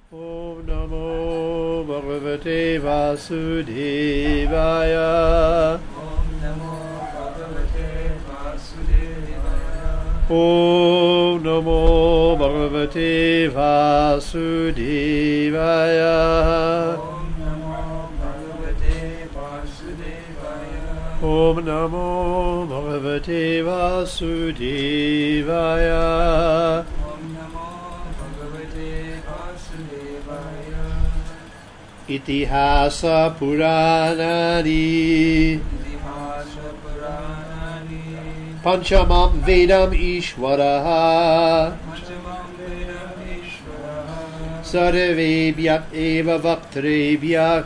Om Namo Bhagavate Vasudevaya. Om Namo Bhagavate Vasudevaya. Om Namo Bhagavate Vasudevaya. Om Namo Bhagavate Vasudevaya. Om Namo Bhagavate Vasudevaya. Itihasa Puranani Panchamam Vedam Ishvaraha Sarvebhyat Eva Vaktrebhyat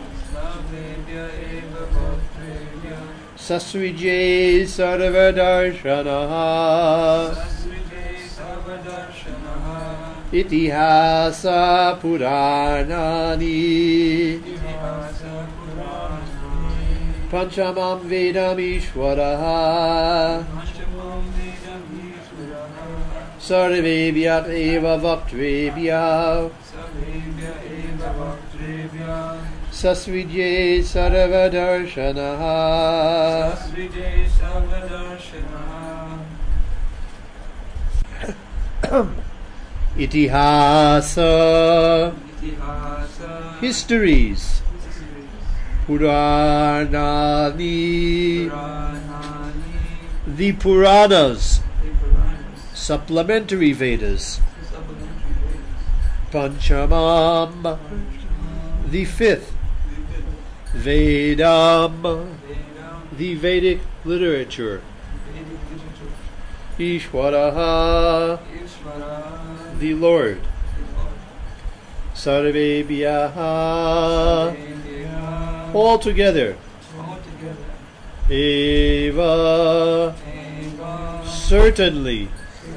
Sasvijay Sarvadarshanaha Itihasa Puranani Panchamam Vedam Ishvaraha Sarvebhyat Eva Vaktrebhyat Sasvijay Sarvadarshanaha Itihasa, histories, Puranani, the Puranas, supplementary Vedas, Panchamam, the fifth, Vedam, the Vedic literature, Ishvaraha, the Lord, Sarvebhyaha, all together, Eva, certainly,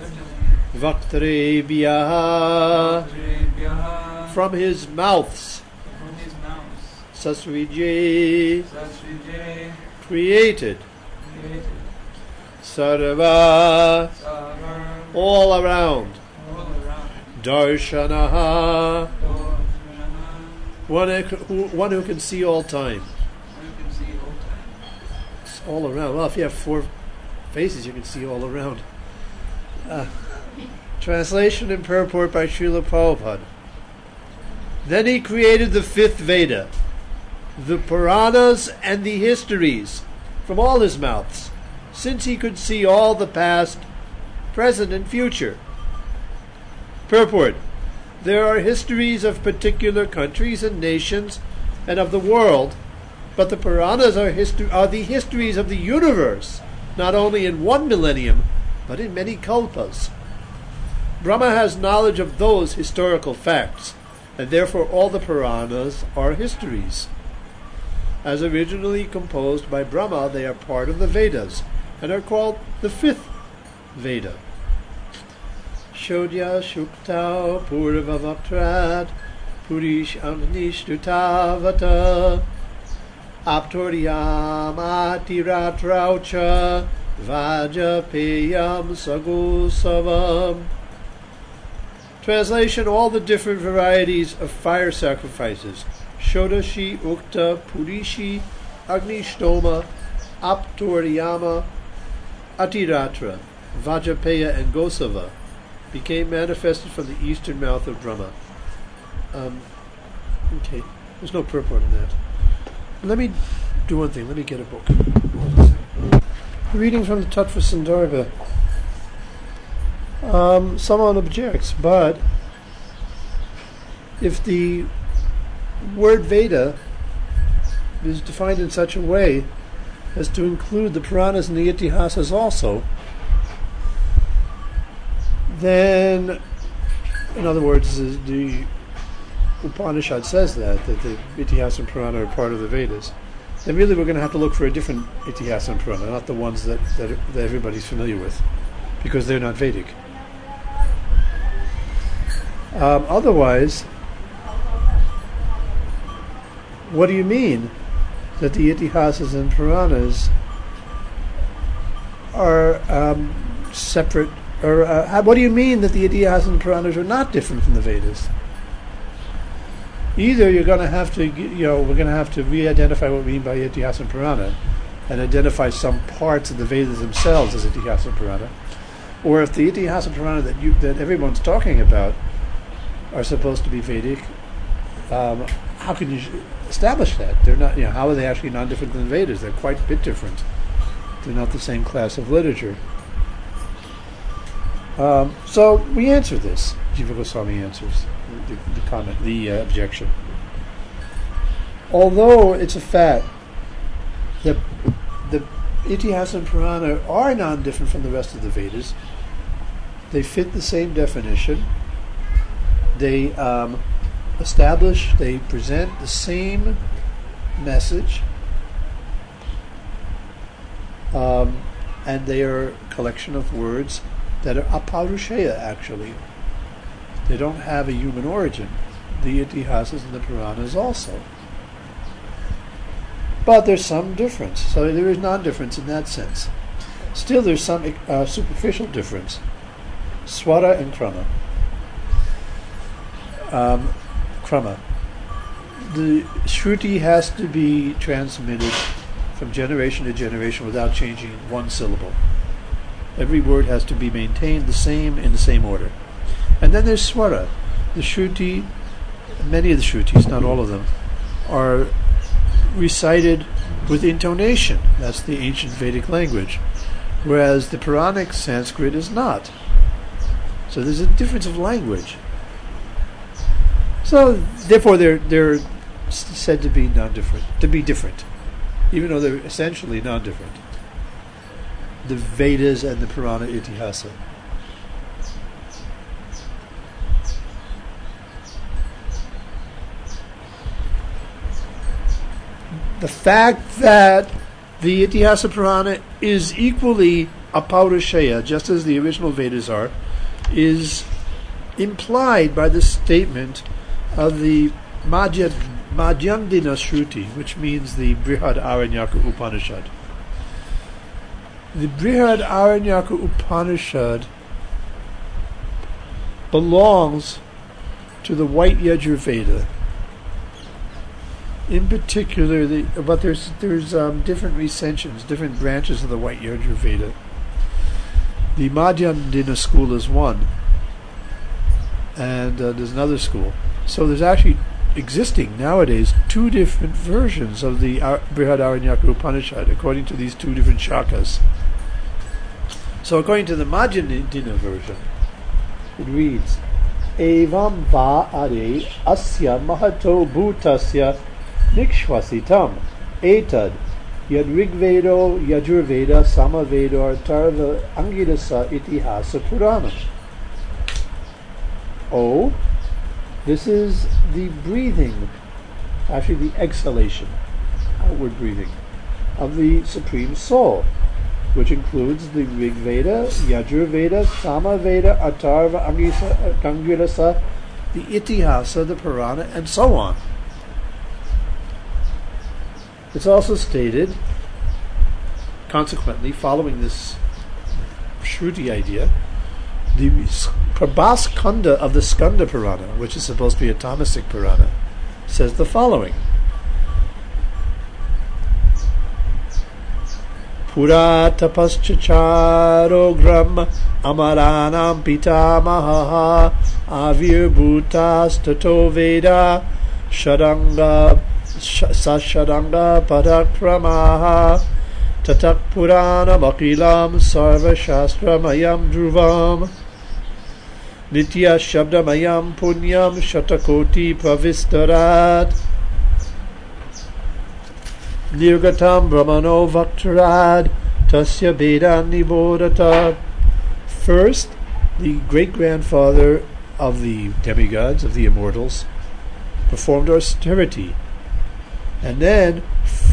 Vaktrebhyaha, from his mouths, Sasvijay, created, Sarva, all around, Darshanaha, one who can see all time. It's all around. Well, if you have four faces, you can see all around. Translation and purport by Srila Prabhupada. Then he created the fifth Veda, the Puranas and the histories, from all his mouths, since he could see all the past, present, and future. Purport. There are histories of particular countries and nations and of the world, but the Puranas are the histories of the universe, not only in one millennium, but in many kalpas. Brahma has knowledge of those historical facts, and therefore all the Puranas are histories. As originally composed by Brahma, they are part of the Vedas, and are called the fifth Veda. Shodhya Shuktau Purvavaktrat Purish Agnishtutavata Aptoryam Atiratraucha Vajapeyam Sagosavam. Translation: all the different varieties of fire sacrifices, Shodashi, Ukta, Purishi, Agnishtoma, Aptoryama, Atiratra, Vajapeya, and Gosava, became manifested from the eastern mouth of Brahma. Okay, there's no purport in that. Let me do one thing. Let me get a book. Reading from the Tattva Sandarbha. Someone objects, but if the word Veda is defined in such a way as to include the Puranas and the Itihasas also, then, in other words, the Upanishad says that the Itihasa and Purana are part of the Vedas, then really we're going to have to look for a different Itihasa and Purana, not the ones that everybody's familiar with, because they're not Vedic. Otherwise, what do you mean that the Itihasas and Puranas are separate? Or what do you mean that the Itihasas and Puranas are not different from the Vedas? Either you're going to have to, we're going to have to re-identify what we mean by Itihasa and Purana, and identify some parts of the Vedas themselves as Itihasa and Purana, or if the Itihasa and Purana that everyone's talking about are supposed to be Vedic, how can you establish that? They're not. How are they actually non-different than the Vedas? They're quite a bit different. They're not the same class of literature. So we answer this. Jiva Goswami answers the comment, the objection. Although it's a fact that the Itihasa and Purana are non-different from the rest of the Vedas, they fit the same definition. They they present the same message, and they are a collection of words that are aparusheya, actually. They don't have a human origin. The Itihasas and the Puranas also. But there's some difference. So there is non-difference in that sense. Still, there's some superficial difference. Swara and Krama. Krama. The Shruti has to be transmitted from generation to generation without changing one syllable. Every word has to be maintained the same in the same order. And then there's Swara. The Shruti, many of the Shrutis, not all of them, are recited with intonation. That's the ancient Vedic language. Whereas the Puranic Sanskrit is not. So there's a difference of language. So therefore they're said to be non-different, to be different, even though they're essentially non-different. The Vedas and the Purana Itihasa. The fact that the Itihasa Purana is equally aparusheya, just as the original Vedas are, is implied by the statement of the Madhyandina Shruti, which means the Brihad Aranyaka Upanishad. The Brihad Aranyaka Upanishad belongs to the White Yajurveda. In particular, but there's different recensions, different branches of the White Yajurveda. The Madhyandina school is one, and there's another school. So there's actually existing nowadays two different versions of the Brihad Aranyaka Upanishad, according to these two different shakas. So according to the Madhyandina version, it reads, Evam va are asya mahato bhutasya nikshvasitam etad yad rigvedo yajurveda samavedo tarva angirasa itihasa purana. Oh, this is the breathing, actually the exhalation, outward breathing, of the Supreme Soul, which includes the Rig Veda, Yajurveda, Samaveda, Atharva, Angirasa, the Itihasa, the Purana, and so on. It's also stated, consequently, following this Shruti idea, the Prabhaskanda of the Skanda Purana, which is supposed to be a Tamasic Purana, says the following. Pura tapaschacharo amaranam pitamaha avirbhutas tato veda shadanga sashadanga padakramaha tatak purana makilam sarva shastramayam dhruvam nitya shabdamayam punyam shatakoti pravistarat Nirgatam Brahmano Vaktarad Tasya Vedan Nibodata. First, the great-grandfather of the demigods, of the immortals, performed austerity, and then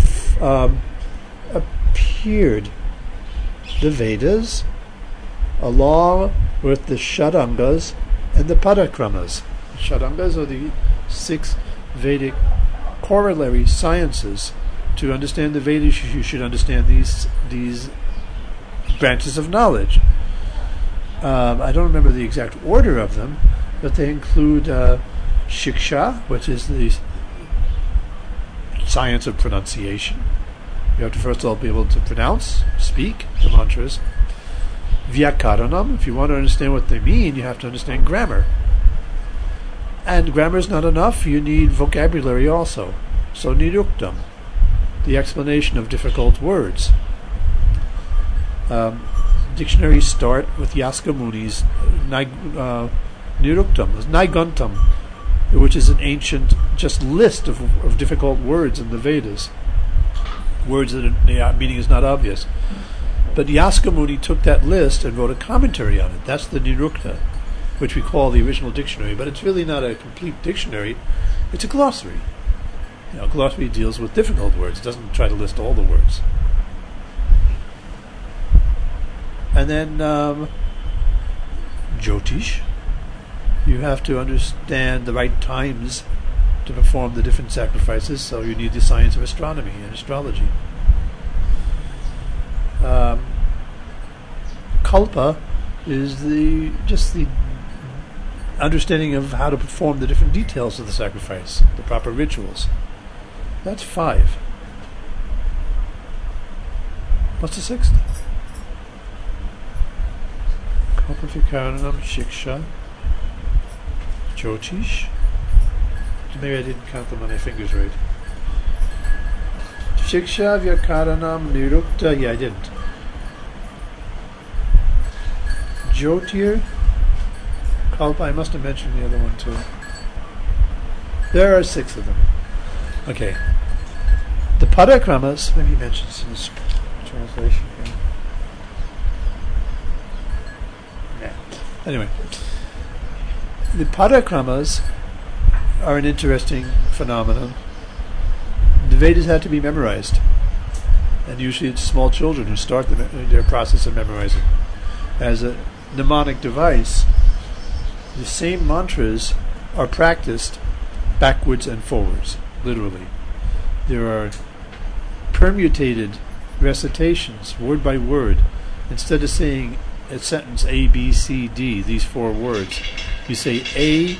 appeared the Vedas along with the Shadangas and the Padakramas. Shadangas are the 6 Vedic corollary sciences. To understand the Vedas, you should understand these branches of knowledge. I don't remember the exact order of them, but they include Shiksha, which is the science of pronunciation. You have to first of all be able to pronounce, speak the mantras. Vyakaranam, if you want to understand what they mean, you have to understand grammar. And grammar is not enough, you need vocabulary also. So niruktam, the explanation of difficult words. Dictionaries start with Yaska Muni's Niruktam, Naiguntam, which is an ancient just list of difficult words in the Vedas. Words that the meaning is not obvious. But Yaska Muni took that list and wrote a commentary on it. That's the Nirukta, which we call the original dictionary, but it's really not a complete dictionary. It's a glossary. Glossary deals with difficult words. It doesn't try to list all the words. And then Jyotish. You have to understand the right times to perform the different sacrifices, so you need the science of astronomy and astrology. Kalpa is the understanding of how to perform the different details of the sacrifice, the proper rituals. That's 5. What's the 6th? Kalpa Vyakaranam, Shiksha, Jyotish. Maybe I didn't count them on my fingers right. Shiksha, Vyakaranam, Nirukta. Yeah, I didn't. Jyotir, Kalpa. I must have mentioned the other one too. There are 6 of them. Okay. The Padakramas, maybe he mentions in his translation here. Yeah. Anyway. The Padakramas are an interesting phenomenon. The Vedas had to be memorized, and usually it's small children who start their process of memorizing. As a mnemonic device, the same mantras are practiced backwards and forwards, literally. There are permutated recitations, word by word. Instead of saying a sentence A, B, C, D, these 4 words, you say A,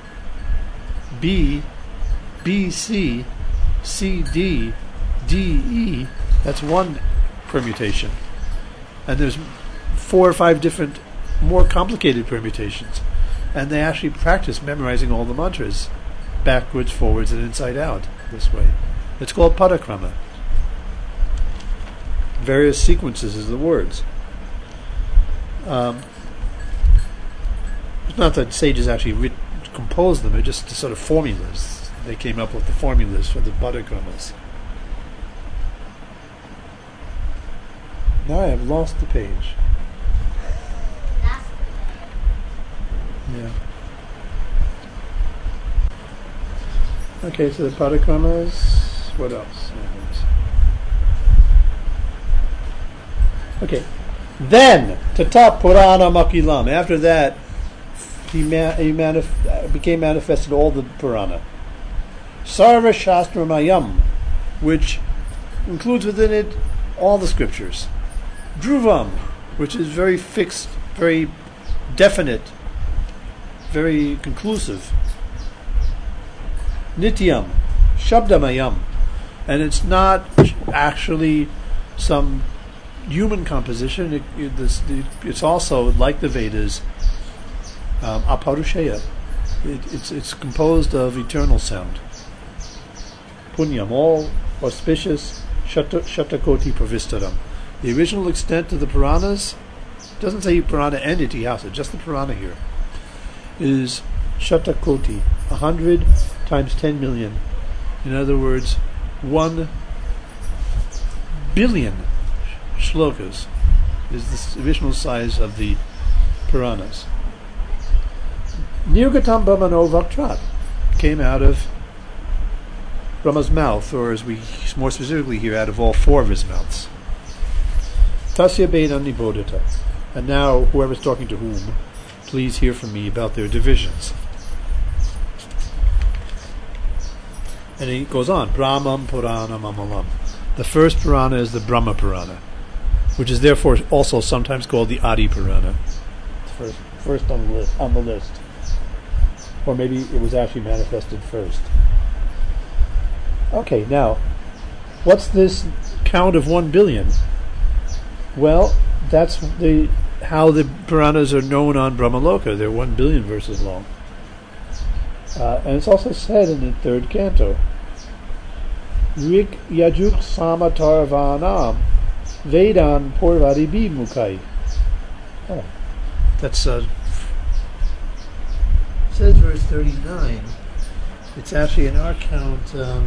B, B, C, C, D, D, E. That's one permutation. And there's 4 or 5 different, more complicated permutations. And they actually practice memorizing all the mantras, backwards, forwards, and inside out, this way. It's called Padakrama. Various sequences of the words. It's not that sages actually composed them, they're just sort of formulas. They came up with the formulas for the Padakramas. Now I have lost the page. Yeah. Okay, so the Padakramas. What else? Okay. Then, Tata Purana Makilam. After that, he became manifested all the Purana. Sarva Shastra Mayam, which includes within it all the scriptures. Dhruvam, which is very fixed, very definite, very conclusive. Nityam, Shabdamayam, and it's not actually some human composition. It's also, like the Vedas, aparusheya. It's composed of eternal sound. Punyam, all auspicious, shatakoti pravistaram. The original extent of the Puranas, doesn't say Purana and Itihasa, just the Purana here, is shatakoti, 100 times 10 million. In other words, 1 billion shlokas is the original size of the Puranas. Nirgatam Brahmano Vaktrat came out of Brahma's mouth, or as we more specifically hear, out of all 4 of his mouths. Tasya Bena Nibodhita. And now, whoever's talking to whom, please hear from me about their divisions. And he goes on, Brahmam Purana Mamalam. The first Purana is the Brahma Purana, which is therefore also sometimes called the Adi Purana. First on the list. Or maybe it was actually manifested first. Okay, now, what's this count of 1 billion? Well, that's how the Puranas are known on Brahmaloka. They're 1 billion verses long. And it's also said in the third canto, Rik Yajuk Samatarvanam Vedan Porvadibi Mukai. Oh. That's says verse 39. It's actually in our count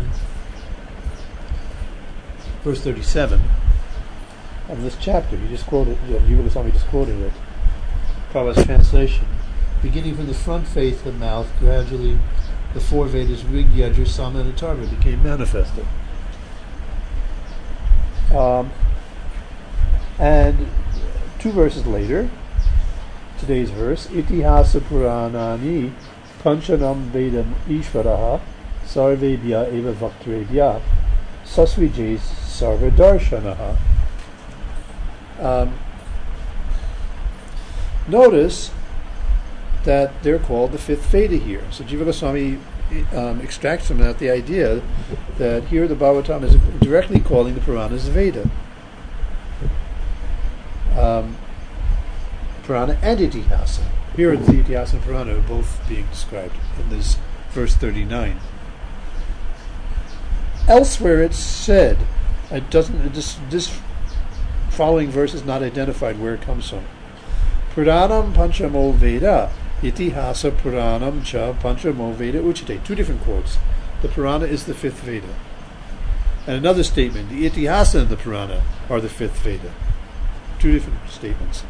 verse 37 of this chapter. You just quoted, Jiva Goswami just quoted it. Prabhupada's translation. Beginning from the front face of the mouth, gradually the four Vedas, Rig, Yajur, Sama, and Atharva, became manifested. And 2 verses later, today's verse, Itihasa Puranani Panchanam Vedam Ishvaraha Sarvebhya Eva Vaktrebhya Sasvijes Sarvadarshanaha. Notice that they're called the fifth Veda here. So Jiva Goswami extracts from that the idea that here the Bhagavatam is directly calling the Puranas Veda. Purana and Itihasa. Here the Itihasa and Purana are both being described in this verse 39. Elsewhere it's said, this following verse is not identified where it comes from. Puranam Panchamo Veda, Itihasa Puranam Cha Panchamo Veda Uchite. 2 different quotes. The Purana is the fifth Veda. And another statement, the Itihasa and the Purana are the fifth Veda. 2 different statements.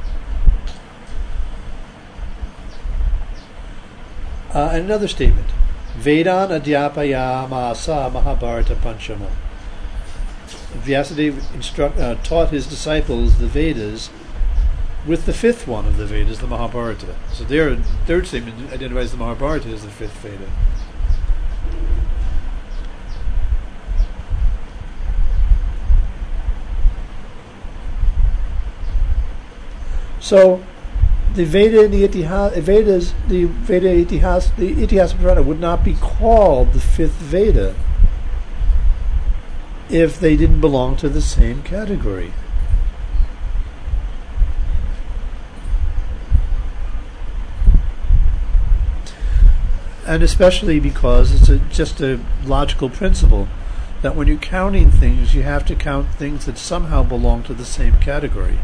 And another statement, Vedan Adhyapaya Masa Mahabharata Panchama. Vyasadeva taught his disciples the Vedas with the fifth one of the Vedas, the Mahabharata. So their third statement identifies the Mahabharata as the fifth Veda. So the Veda and the Vedas, the Veda Itihas, the Itihasa Purana would not be called the fifth Veda if they didn't belong to the same category. And especially because it's just a logical principle that when you're counting things, you have to count things that somehow belong to the same category.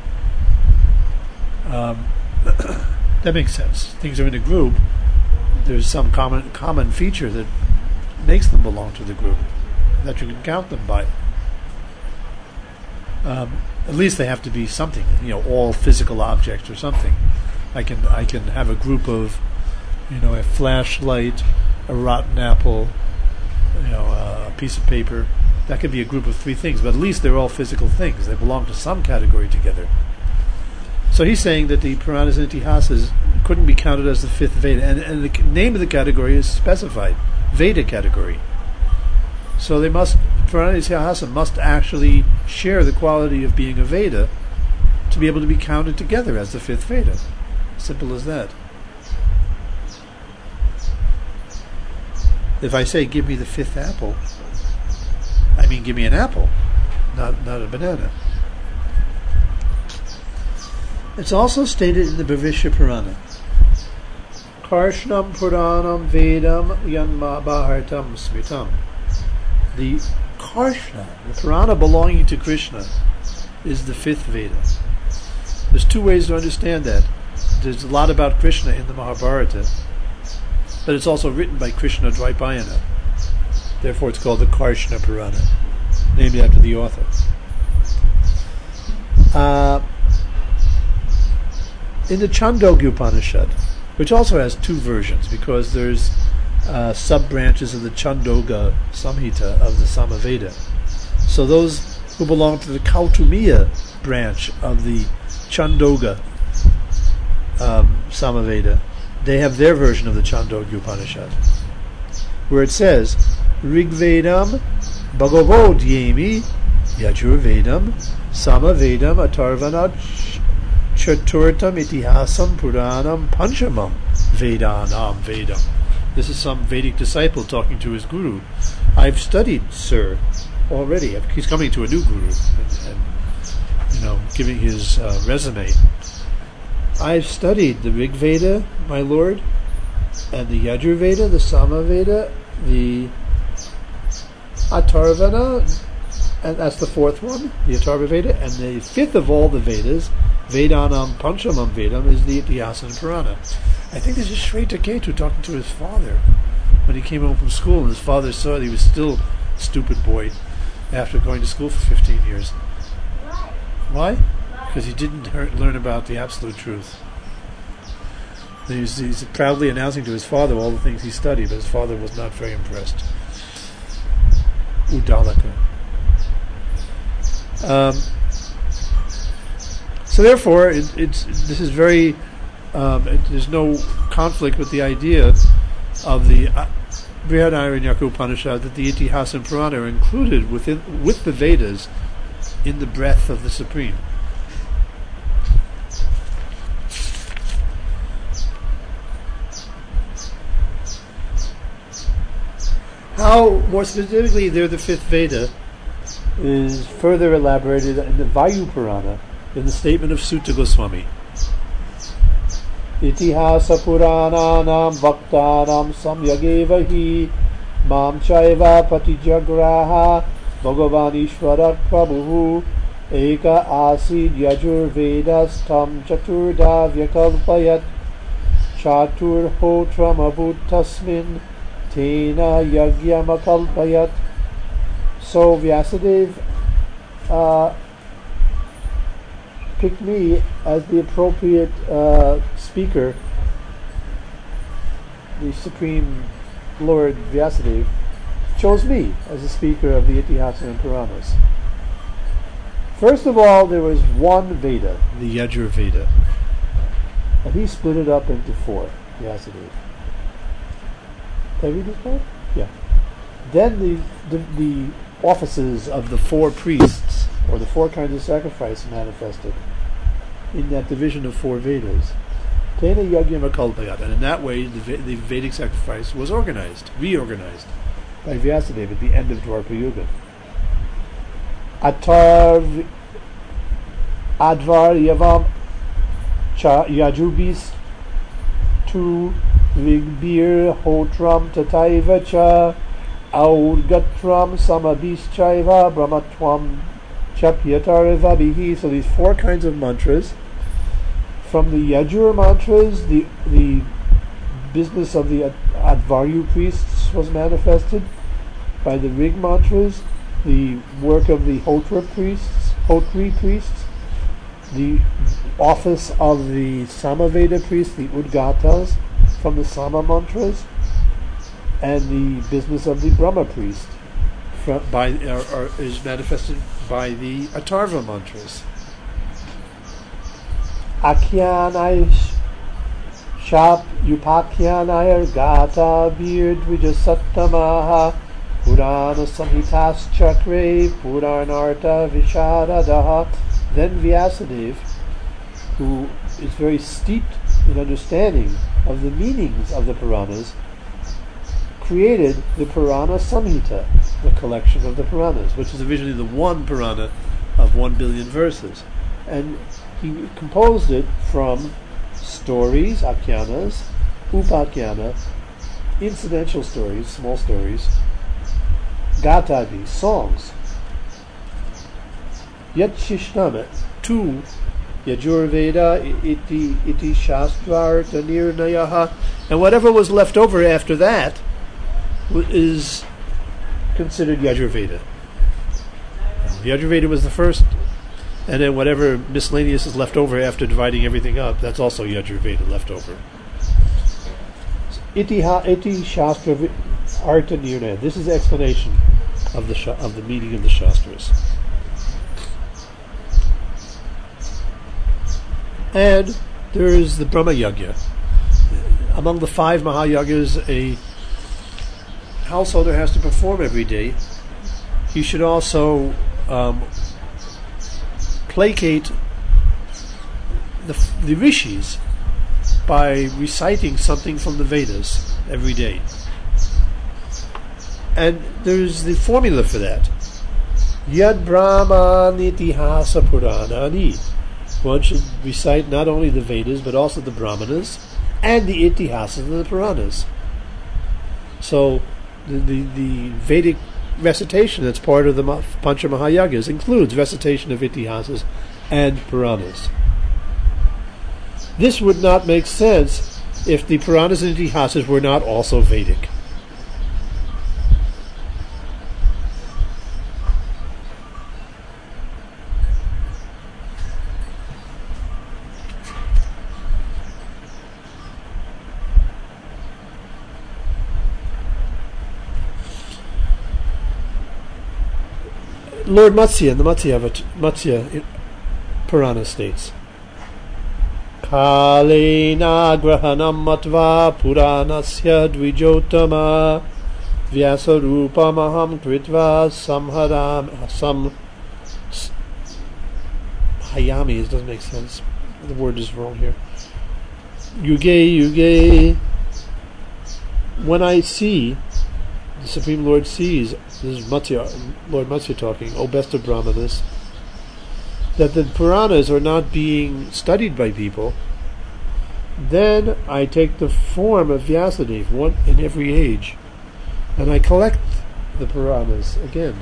That makes sense. Things are in a group. There's some common feature that makes them belong to the group that you can count them by. At least they have to be something, all physical objects or something. I can have a group of, a flashlight, a rotten apple, a piece of paper. That could be a group of 3 things, but at least they're all physical things. They belong to some category together. So he's saying that the Puranas and Itihasas couldn't be counted as the fifth Veda, and the name of the category is specified, Veda category. So Purana and Itihasa must actually share the quality of being a Veda to be able to be counted together as the fifth Veda. Simple as that. If I say, give me the fifth apple, I mean give me an apple, not a banana. It's also stated in the Bhavishya Purana. Karshnam Puranam Vedam Yanmabahartam Smitam. The Karshna, the Purana belonging to Krishna, is the fifth Veda. There's 2 ways to understand that. There's a lot about Krishna in the Mahabharata, but it's also written by Krishna Dvaipayana. Therefore it's called the Karshna Purana, named after the author. In the Chandogya Upanishad, which also has 2 versions, because there's sub-branches of the Chandogya Samhita of the Samaveda. So those who belong to the Kautumiya branch of the Chandogya Samaveda, they have their version of the Chandogya Upanishad, where it says, Rigvedam Bhagavodyemi Yajurvedam Samavedam Atharvanach Chaturtam Itihasam Puranam Panchamam Vedanam Vedam. This is some Vedic disciple talking to his guru. I've studied, sir, already. He's coming to a new guru and giving his resume. I've studied the Rig Veda, my lord, and the Yajur Veda, the Sama Veda, the Atharvana, and that's the fourth one, the Atharva Veda, and the fifth of all the Vedas, Vedanam Panchamam Vedam, is the Itihasa Purana. I think this is Shweta Ketu talking to his father when he came home from school, and his father saw that he was still a stupid boy after going to school for 15 years. Why? Because he didn't learn about the absolute truth. He's proudly announcing to his father all the things he studied, but his father was not very impressed. Udalaka. So therefore, this is very. There's no conflict with the idea of the Brihadaranyaka Upanishad that the Itihasa and Purana are included with the Vedas in the breath of the Supreme. How, more specifically, they're the fifth Veda, is further elaborated in the Vayu Purana, in the statement of Sutta Goswami. Itihasa Purananam Bhaktanam Samyageva hi Mam Chaiva Patijagraha Bhagavan Ishvarat Prabhu Eka Asid Yajur Vedas Tam Chaturda Vyakalpayat Chatur Hotram Abhutasmin Tena Yagyamakal. So Vyasadeva picked me as the appropriate speaker. The Supreme Lord Vyasadeva chose me as the speaker of the Itihasa and Puranas. First of all, there was one Veda, the Yajur Veda, and he split it up into four, Vyasadeva. Did I read this part? Yeah. Then the offices of the four priests, or the four kinds of sacrifice, manifested in that division of four Vedas. Tena Yagyam Akalpayat, and in that way the Vedic sacrifice was reorganized by Vyasadeva at the end of Dwapara Yuga. Advar Yavam Yajubis Tu Vigbir Hotram Tataiva Cha Aurgatram Samabhischaiva Brahmatwam Chapyatareva Bihi. So these four kinds of mantras. From the Yajur mantras, the business of the Advaryu priests was manifested. By the Rig mantras, the work of the Hotri priests, the office of the Samaveda priests, the Udgatas, from the Sama mantras, and the business of the Brahma priest is manifested by the Atharva mantras. Akyanai Shap Upakyanai Gata Bir Dvijasattamaha Purana Samhitas Chakre Puranarta Vishadadaha. Then Vyasadeva, who is very steeped in understanding of the meanings of the Puranas, created the Purana Samhita, the collection of the Puranas, which is originally the one Purana of 1 billion verses. And he composed it from stories, akyanas, upakyana, incidental stories, small stories, gatadi, songs, yet shishnama, two, Yajurveda, iti shastvarta nirnayaha, and whatever was left over after that is considered Yajurveda. Yajurveda was the first, and then whatever miscellaneous is left over after dividing everything up, that's also Yajurveda left over. Iti Shastra Arta Nirnaya. This is the explanation of the meaning of the Shastras. And there is the Brahma Yagya. Among the 5 Mahayagas a householder has to perform every day, he should also placate the rishis by reciting something from the Vedas every day. And there's the formula for that. Yad Brahma Nitihasa Puranani. One should recite not only the Vedas but also the Brahmanas and the Itihasas of the Puranas. So the Vedic recitation that's part of the Pancha Mahayagas includes recitation of Itihasas and Puranas. This would not make sense if the Puranas and Itihasas were not also Vedic. Lord Matsya in the Matsya Purana states, Kalena grahanam matva puranasya dvijotama vyasa rupamaham kritva hayami. It doesn't make sense. The word is wrong here. Yuge. When I see, the Supreme Lord sees, this is Lord Matsya talking, O best of Brahmanas, that the Puranas are not being studied by people, then I take the form of Vyasadeva, one in every age, and I collect the Puranas again.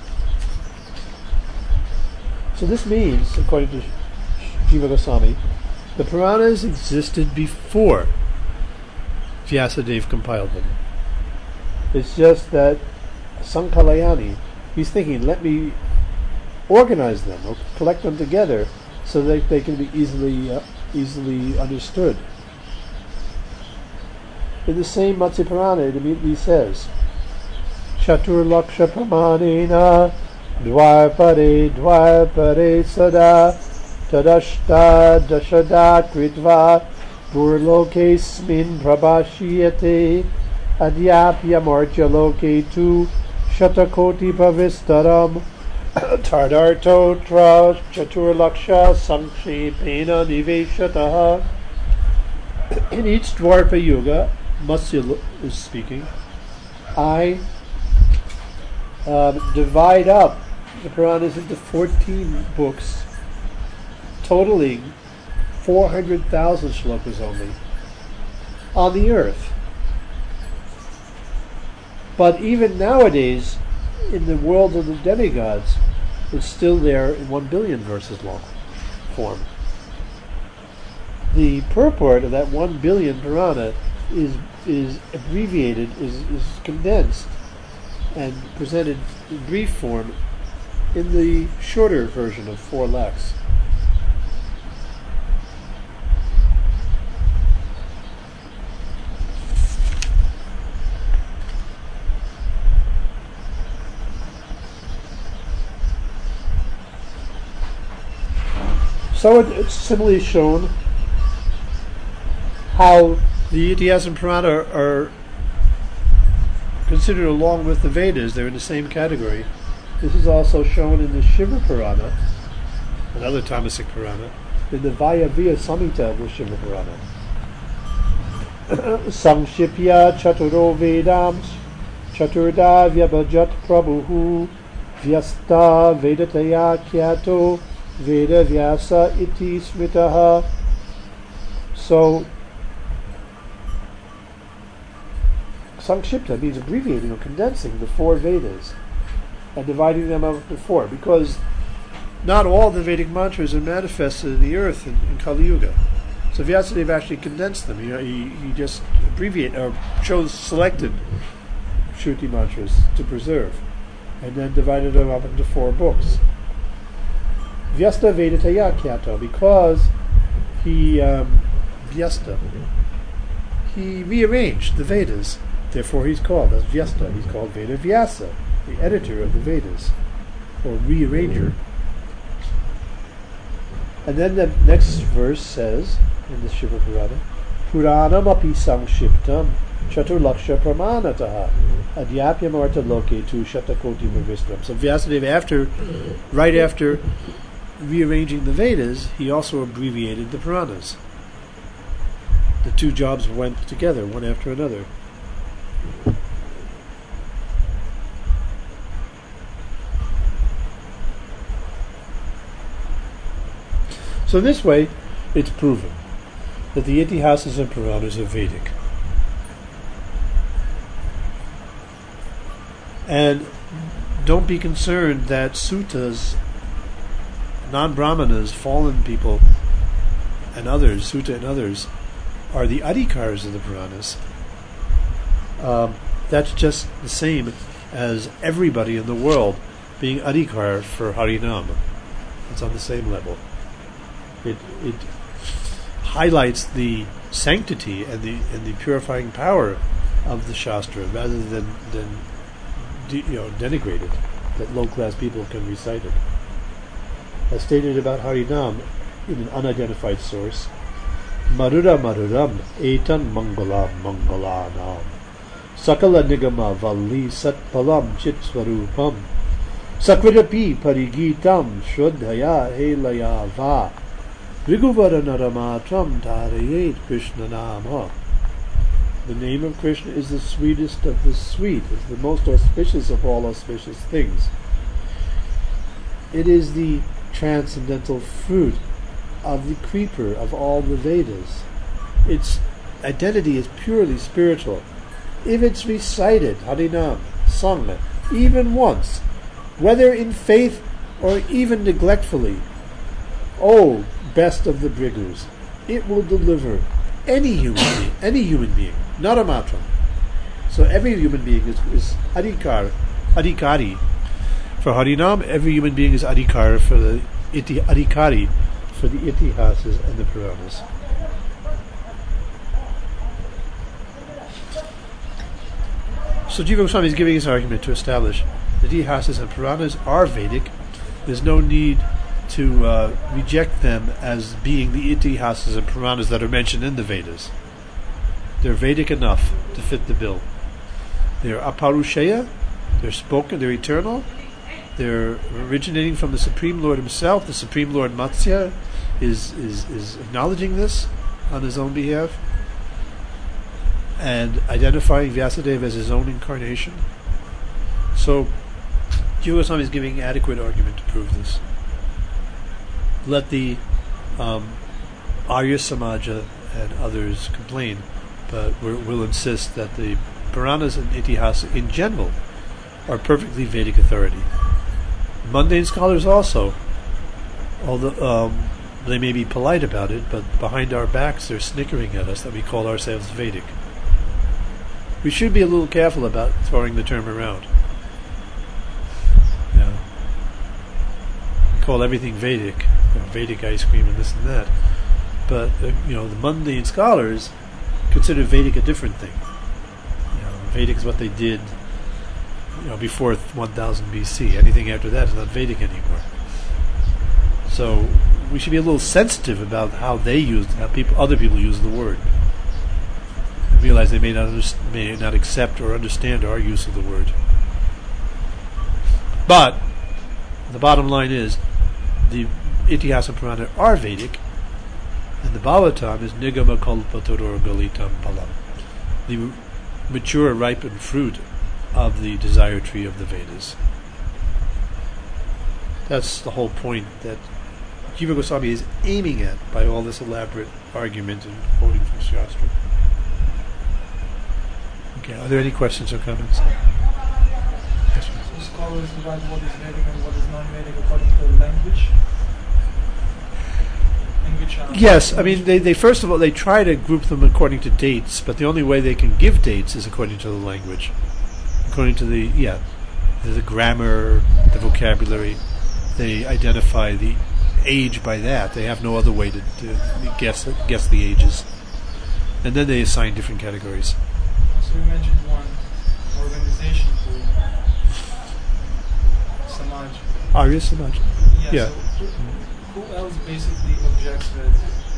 So this means, according to Jiva Goswami, the Puranas existed before Vyasadeva compiled them. It's just that Sankalayani, he's thinking, let me organize them or collect them together so that they can be easily understood. In the same Matsya Purana, it immediately says, Chatur Laksha Pramanena Dvarpare Sada Tadashta Dashada Kritva Burlokesmin Prabhashiyate Adyapya Marja Loke tu Shatakoti Pavistaram Tardarto Tra Chaturlaksha Sankshipena Niveshataha. In each Dwarpa Yuga, Matsya is speaking, I divide up the Puranas into 14 books, totaling 400,000 shlokas only, on the earth. But even nowadays, in the world of the demigods, it's still there in 1 billion verses long form. The purport of that 1 billion Purana is abbreviated, is condensed, and presented in brief form in the shorter version of 4 lakhs. So it's similarly shown how the Itihas and Purana are considered along with the Vedas. They're in the same category. This is also shown in the Shiva Purana, another Tamasic Purana, in the Vayavya Samhita of the Shiva Purana. Samshipya Chaturo Vedams Chaturda Vyabhajat Prabhuhu Vyasta Vedataya Kyato Veda Vyasa iti smitaha. So, Sankshipta means abbreviating or condensing the 4 Vedas and dividing them up into 4, because not all the Vedic mantras are manifested in the earth in Kali Yuga. So Vyasadeva actually condensed them. He just abbreviated or selected Shruti mantras to preserve, and then divided them up into 4 books. Vyasta Vedataya Kyato, because he rearranged the Vedas. Therefore he's called as Vyasta. He's called Veda Vyasa, the editor of the Vedas, or rearranger. And then the next verse says, in the Shiva Purana, Puranam api samshiptam chaturlaksha pramanataha adyapya marta loke tu shatakoti mavistram. So Vyasadeva, right after rearranging the Vedas, he also abbreviated the Puranas. The two jobs went together, one after another. So this way, it's proven that the Itihasas and Puranas are Vedic. And don't be concerned that suttas, non-Brahmanas, fallen people, and others, Sutta and others, are the adhikars of the Puranas. That's just the same as everybody in the world being adhikar for Harinam. It's on the same level. It highlights the sanctity and the purifying power of the Shastra rather than denigrate it, that low-class people can recite it. As stated about Harinam in an unidentified source, Marura Maruram Etan Mangalam Mangalanam Sakala Nigama Valli Satpalam Chitsvarupam Sakritapi Parigitam Shraddhaya Helaya Va Viguvara Tarayet Krishna Nama. The name of Krishna is the sweetest of the sweet. It's the most auspicious of all auspicious things. It is the transcendental fruit of the creeper of all the Vedas. Its identity is purely spiritual. If it's recited, Harinam, sung, even once, whether in faith or even neglectfully, oh, best of the Brigurs, it will deliver any human being, not a matram. So every human being is adhikari. For Harinam, every human being is adhikar for the adhikari for the Itihasas and the Puranas. So Jiva Goswami is giving his argument to establish that Itihasas and Puranas are Vedic. There's no need to reject them as being the Itihasas and Puranas that are mentioned in the Vedas. They're Vedic enough to fit the bill. They're aparusheya, they're spoken, they're eternal, they're originating from the Supreme Lord himself. The Supreme Lord Matsya is acknowledging this on his own behalf and identifying Vyasadeva as his own incarnation. So Jiva Goswami is giving adequate argument to prove this. Let the Arya Samaja and others complain, but we'll insist that the Puranas and Itihasa in general are perfectly Vedic authority. Mundane scholars also, although they may be polite about it, but behind our backs they're snickering at us that we call ourselves Vedic. We should be a little careful about throwing the term around. We call everything Vedic, Vedic ice cream and this and that. But the mundane scholars consider Vedic a different thing. Vedic is what they did before 1000 BC. Anything after that is not Vedic anymore. So we should be a little sensitive about how other people use the word. And realize they may not accept or understand our use of the word. But the bottom line is the Itihasa Purana are Vedic, and the Bhagavatam is Nigama Kalpatarur Galitam Palam, the mature, ripened fruit of the desire tree of the Vedas. That's the whole point that Jiva Goswami is aiming at by all this elaborate argument and quoting from Shastra. Okay, are there any questions or comments? Yes, sir. So scholars divide what is Vedic and what is non-Vedic according to the language? Yes, I mean, they first of all, they try to group them according to dates, but the only way they can give dates is according to the language. According to the grammar, the vocabulary. They identify the age by that. They have no other way to guess the ages. And then they assign different categories. So you mentioned one organization for Samaj. Arya Samaj. Yeah. So who else basically objects that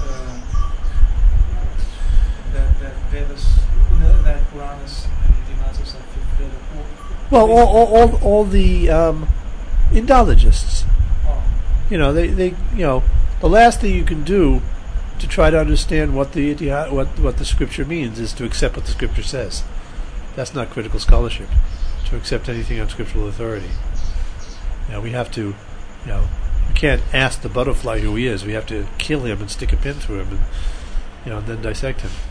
Vedas, that Puranas and Itihasas are fifth Veda? Well, all the Indologists. Oh. The last thing you can do to try to understand what what the scripture means is to accept what the scripture says. That's not critical scholarship. To accept anything on scriptural authority. We have to, we can't ask the butterfly who he is. We have to kill him and stick a pin through him, and then dissect him.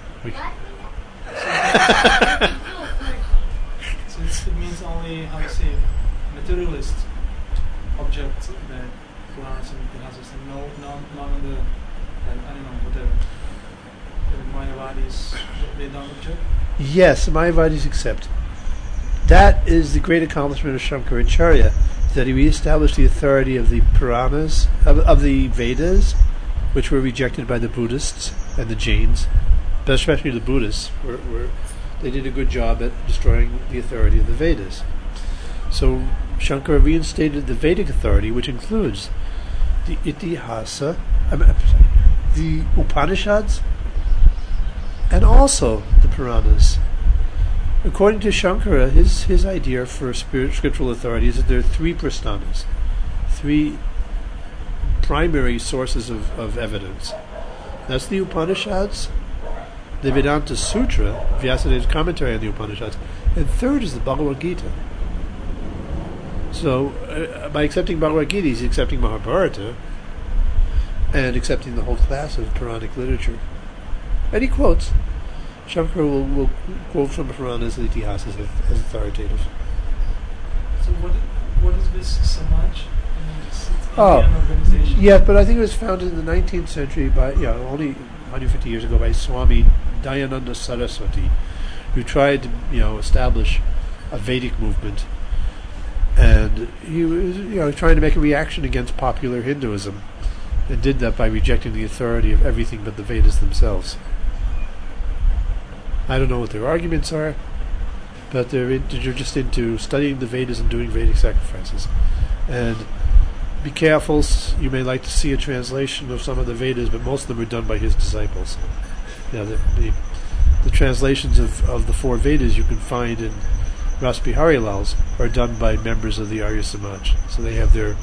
So it means only, how to say, materialist object that Puranas and Itihasas, and none of the, I don't know, whatever, the Mayavadis, they don't object? Yes, the Mayavadis accept. That is the great accomplishment of Shankaracharya, that he reestablished the authority of the Puranas, of the Vedas, which were rejected by the Buddhists and the Jains, but especially the Buddhists, they did a good job at destroying the authority of the Vedas. So Shankara reinstated the Vedic authority, which includes the Itihasa, the Upanishads, and also the Puranas. According to Shankara, his idea for scriptural authority is that there are three prasthanas, three primary sources of evidence. That's the Upanishads, the Vedanta Sutra, Vyasadev's commentary on the Upanishads, and third is the Bhagavad Gita. So, by accepting Bhagavad Gita, he's accepting Mahabharata and accepting the whole class of Puranic literature. And he quotes. Shankara will quote from Puranas and Itihasas as authoritative. So what is this Samaj? It's Indian organization? Yeah, but I think it was founded in the 19th century by, only 150 years ago by Swami Dayananda Saraswati, who tried to, establish a Vedic movement. And he was, trying to make a reaction against popular Hinduism, and did that by rejecting the authority of everything but the Vedas themselves. I don't know what their arguments are, but they're just into studying the Vedas and doing Vedic sacrifices. And be careful, you may like to see a translation of some of the Vedas, but most of them are done by his disciples. The translations of the four Vedas you can find in Ras Bihari Lal's are done by members of the Arya Samaj. So they have their,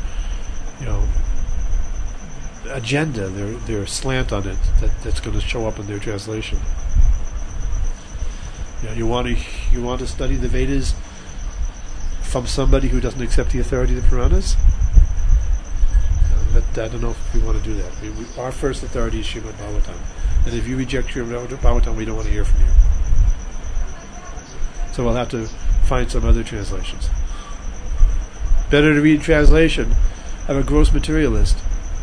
agenda, their slant on it that's going to show up in their translation. You want to study the Vedas from somebody who doesn't accept the authority of the Puranas? I don't know if we want to do that. Our first authority is Srimad Bhagavatam, and if you reject Srimad Bhagavatam, we don't want to hear from you. So we'll have to find some other translations. Better to read translation of a gross materialist,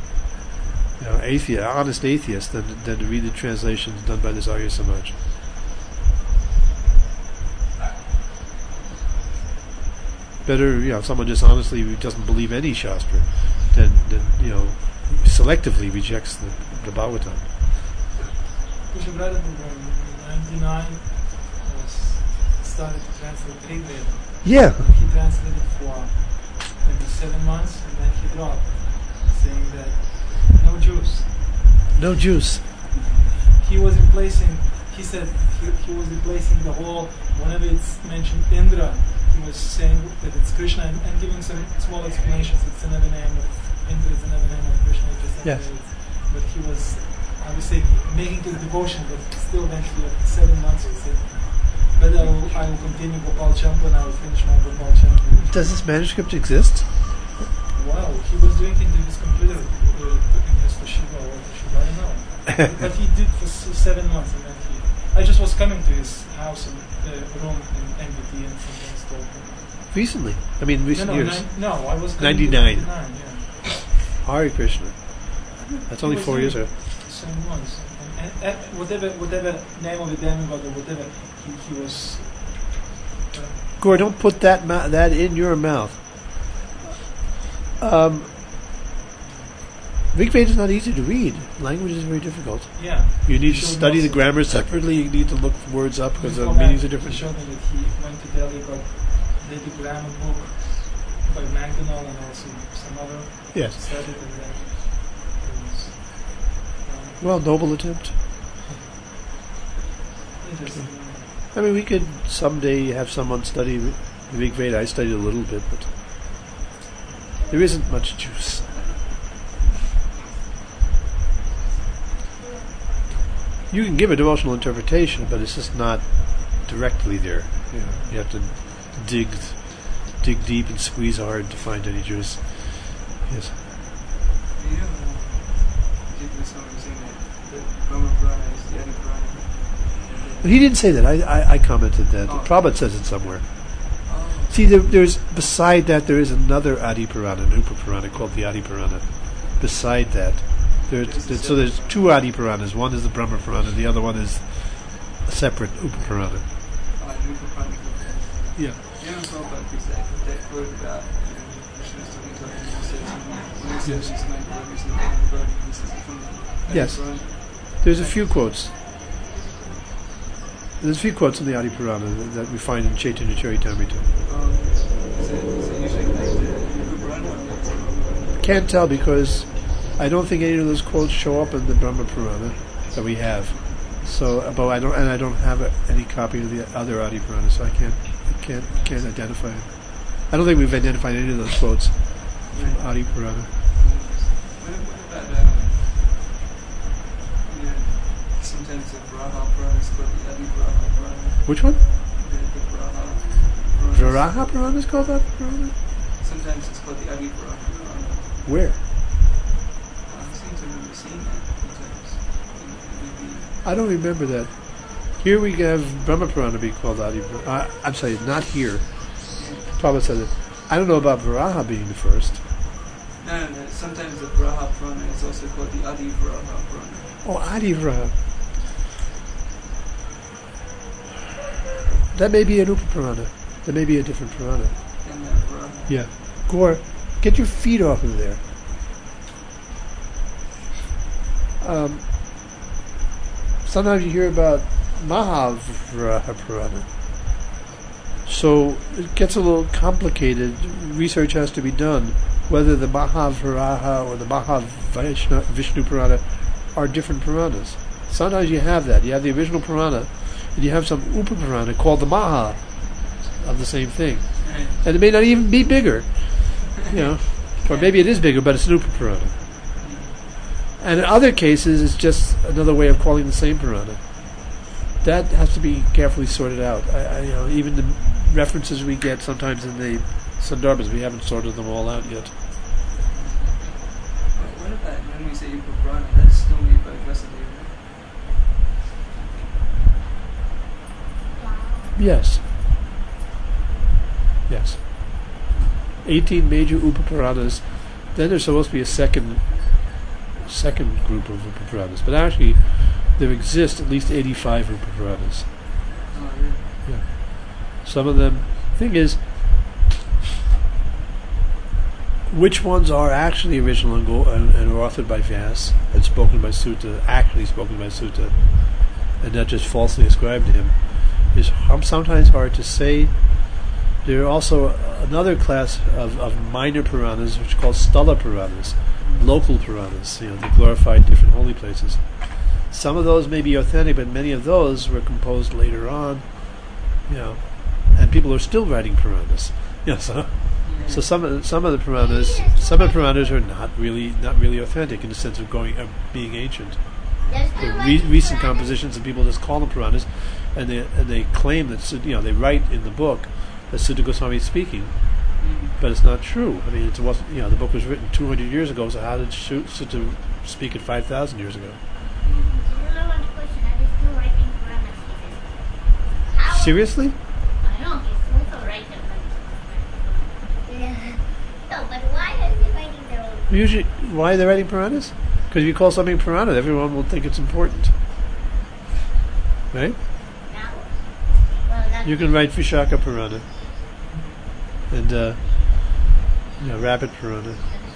honest atheist, than to read the translations done by this Arya Samaj. Better, if someone just honestly doesn't believe any Shastra, then selectively rejects the Bhagavatam. Bishop Radha in 99 started to translate Rig Veda. Yeah. He translated for maybe 7 months, and then he dropped, saying that no Jews. No Jews. He was replacing, he said, he was replacing the whole, whenever it's mentioned Indra, he was saying that it's Krishna and giving some small explanations. It's another name of Indra, is another name of Krishna. Yes. But he was, I would say, making his devotion, but still eventually after 7 months he said, but I will continue Gopal Champan, I will finish my Gopal Champan. Does this manuscript exist? Wow, he was doing it in his computer, in his Toshiba or Toshiba, I don't know. But he did for 7 months, and then I just was coming to his house and room in MBT and sometimes told him. Recently? I mean, recent years? I was 99. 99, yeah. Hare Krishna. That's only 4 years ago. 7 months. And whatever name of the demigod or whatever, he was... Gore, don't put that in your mouth. Rig Veda is not easy to read. Language is very difficult. Yeah. You need to study the grammar separately. You need to look words up because the meanings are different. He showed me that he went to Delhi, got the grammar book by Mangonel and also some other. Yes. Studied and then well, noble attempt. interesting. I mean, we could someday have someone study the Rig Veda. I studied a little bit, but there isn't much juice. You can give a devotional interpretation, but it's just not directly there. You have to dig deep and squeeze hard to find any Jews. Yes. You know, people saying that Brahma Purana is the Adi Purana. He didn't say that. I commented that. Oh. Prabhupada says it somewhere. Oh. See, there's beside that there is another Adi Purana, an Upa Purana called the Adi Purana. Beside that, there's two Adi Puranas. One is the Brahma Purana, the other one is a separate Upa Purana. Upa Purana. Yeah. You know, Prabhupada is that quote about Krishna talking to him. He says, when he says he's my brother, he's not my brother. He says it from the Adi Yes. Purana. There's a few quotes. There's a few quotes in the Adi Purana that we find in Chaitanya Charitamrita. Is it usually like the Upa Purana or the Can't tell because I don't think any of those quotes show up in the Brahma Purana that we have. So, but I don't have any copy of the other Adi Purana, so I can't identify it. I don't think we've identified any of those quotes from Adi Purana. What about sometimes the Varaha Purana is called the Adi Varaha Purana. Which one? The Varaha Purana. Varaha Purana is called Adi Purana? Sometimes it's called the Adi Varaha Purana. Where? I seem to remember seeing that sometimes. I don't remember that. Here we have Brahma Purana be called Adi Purana. I'm sorry, not here. Prabhupada said it. I don't know about Varaha being the first. No. Sometimes the Varaha Purana is also called the Adi Varaha Purana. Oh, Adi Varaha. That may be an Upa Purana. That may be a different Purana. And Varaha. Yeah. Gore, get your feet off of there. Sometimes you hear about Mahavaraha Purana. So it gets a little complicated. Research has to be done whether the Mahavaraha or the Mahavishnu Purana are different Puranas. Sometimes you have that. You have the original Purana, and you have some Upa Purana called the Maha of the same thing. Right. And it may not even be bigger, or maybe it is bigger, but it's an Upa Purana. And in other cases, it's just another way of calling the same Purana. That has to be carefully sorted out. Even the references we get sometimes in the Sandarbhas, we haven't sorted them all out yet. What about when we say Upa Purana? That's still made by Vasudeva. Yes. 18 major Upa Puranas. Then there's supposed to be a second group of Upa Puranas. But actually, there exist at least 85 Upa Puranas. Oh, really? Yeah. Some of them... Thing is, which ones are actually original and are authored by Vyas and actually spoken by Sutta, and not just falsely ascribed to him, is sometimes hard to say. There are also another class of minor Puranas, which are called Sthala Puranas, local Puranas, they glorified different holy places. Some of those may be authentic, but many of those were composed later on, and people are still writing Puranas. So some of the Puranas are not really authentic in the sense of being ancient. Recent compositions, and people just call them Puranas, and they claim that they write in the book that Sutta Goswami is speaking, but it's not true. I mean, the book was written 200 years ago, so how did Sutta speak it 5,000 years ago? Seriously? I know, he's also right. No, but why is he writing their own? Usually, why are they writing Puranas? Because if you call something Purana, everyone will think it's important. Right? Now? Well, that's You can write Vishaka Purana and Rabbit Purana.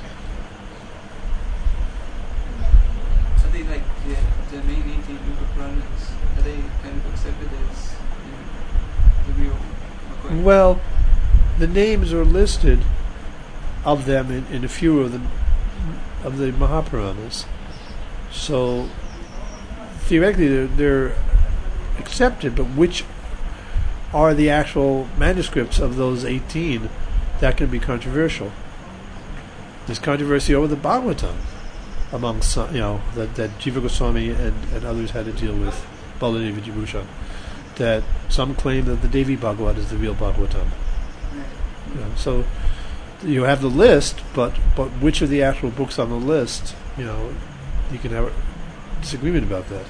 Are they like the main 18 Upa Puranas? Are they kind of accepted as the real McCoy? Well, the names are listed of them in a few of the Mahapuranas. So theoretically, they're accepted, but which are the actual manuscripts of those 18? That can be controversial. There's controversy over the Bhagavatam. among some, that Jiva Goswami and others had to deal with, Baladev Vijibhushan, that some claim that the Devi Bhagavad is the real Bhagavatam. So you have the list, but which are the actual books on the list? You can have a disagreement about that.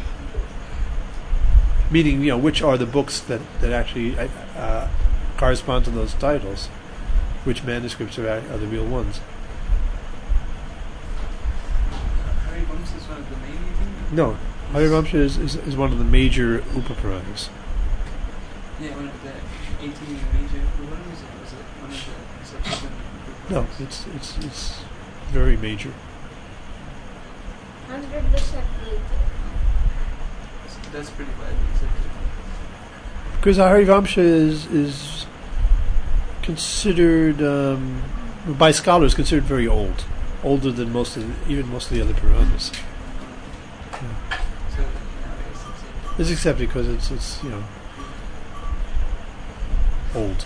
Meaning, which are the books that actually correspond to those titles? Which manuscripts are the real ones? Harivamsa is one of the main 18? No, Harivamsa is one of the major Upapuranas. Yeah, one of the 18 major Puranas, or was it one of the subsequent No, Puranas? it's very major. 100% good. That's pretty widely accepted. Because Harivamsa is considered by scholars considered very old, older than most of the other Puranas. So nowadays It's accepted because it's old.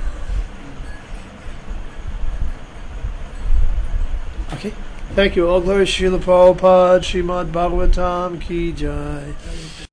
Okay. Thank you. All glory Srila Prabhupada, Srimad Bhagavatam Ki Jai.